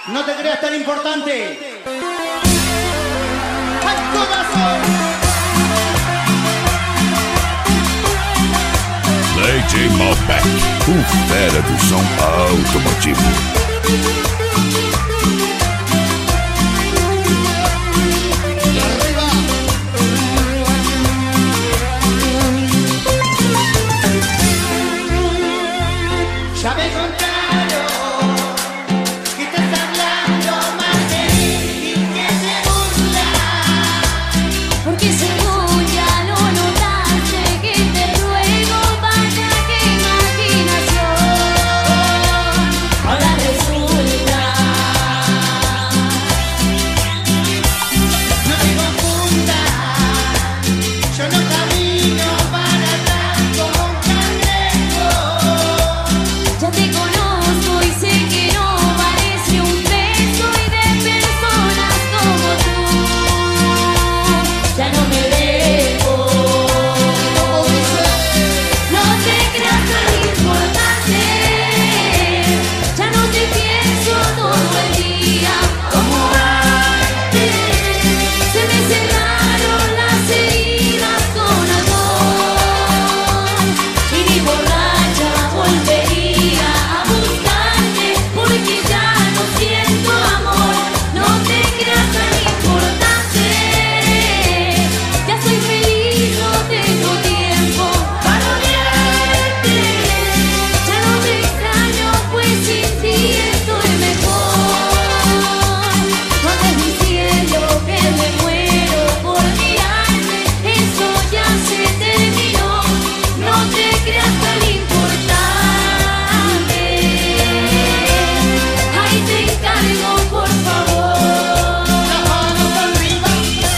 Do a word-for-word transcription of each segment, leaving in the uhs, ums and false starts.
No te creas tan importante. ¡Al corazón! D J Malbec, o fera do som automotivo. Ya me contaron que estás hablando más de mí y que te burlas. Porque según ya lo notaste, que te ruego vaya que imaginación. Ahora resulta. No me confundas, yo no camino para atrás como un cangrejo. Ya te conozco y sé que no parece un beso y de personas como tú. Ya no me dejo. No te creas tan importante. Ya no te pienso todo el día como antes. Se me cerraron las heridas con alcohol y ni borracha volvería a buscarte porque ya no siento amor. No te creas tan importante. Ya soy feliz, no tengo tiempo para odiarte. Ya no te extraño, pues sin ti estoy mejor. No andes diciendo que me muero por mirarte, eso ya se terminó. No te creas tan importante. Ahí te encargo, por favor. Las manos arriba.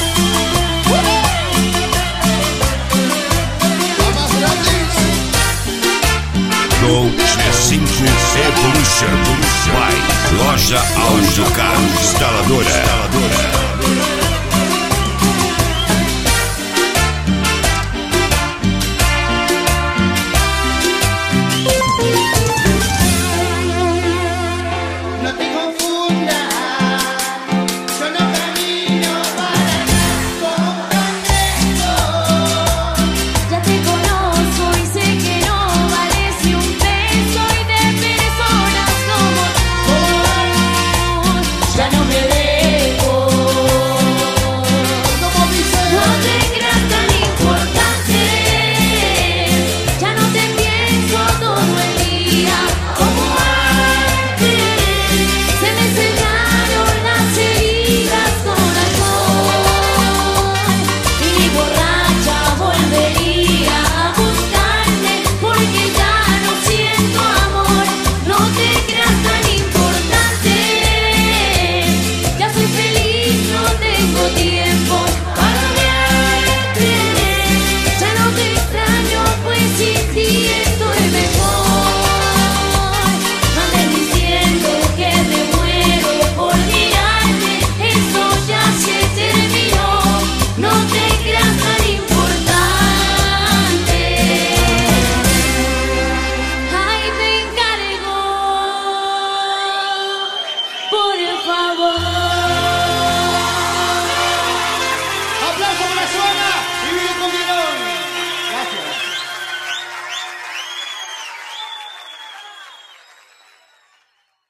Go G cinco Evolution. Vai, loja Áudio Carlos Instaladora.